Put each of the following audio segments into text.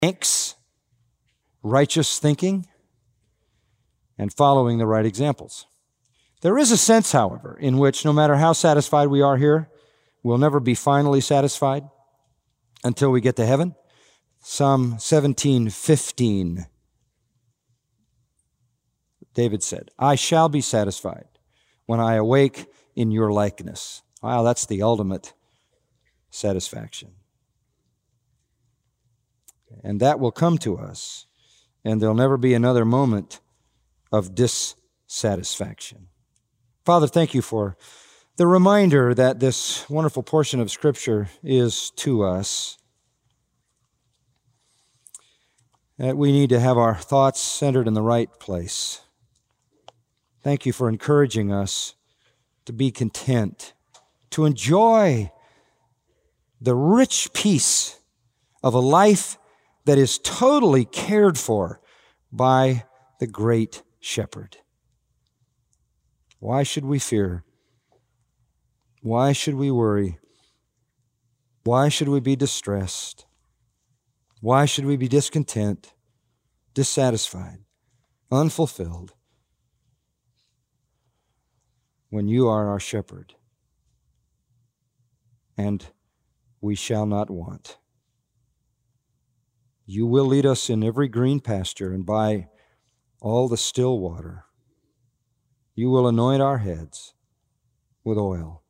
thanks, righteous thinking, and following the right examples. There is a sense, however, in which no matter how satisfied we are here, we'll never be finally satisfied until we get to heaven. Psalm 17:15, David said, I shall be satisfied when I awake in your likeness. Wow, that's the ultimate satisfaction. And that will come to us, and there'll never be another moment of dissatisfaction. Father, thank you for the reminder that this wonderful portion of Scripture is to us, that we need to have our thoughts centered in the right place. Thank you for encouraging us to be content, to enjoy the rich peace of a life that is totally cared for by the great Shepherd. Why should we fear? Why should we worry? Why should we be distressed? Why should we be discontent, dissatisfied, unfulfilled, when you are our shepherd, and we shall not want? You will lead us in every green pasture and by all the still water. You will anoint our heads with oil.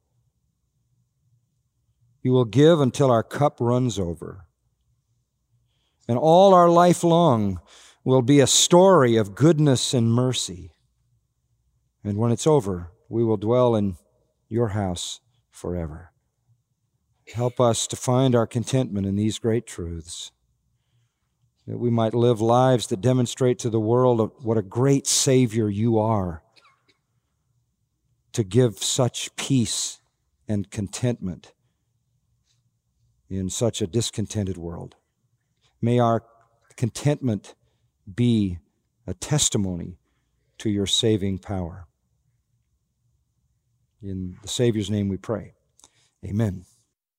You will give until our cup runs over. And all our life long will be a story of goodness and mercy. And when it's over, we will dwell in your house forever. Help us to find our contentment in these great truths, that we might live lives that demonstrate to the world what a great Savior you are, to give such peace and contentment in such a discontented world. May our contentment be a testimony to your saving power. In the Savior's name we pray. Amen.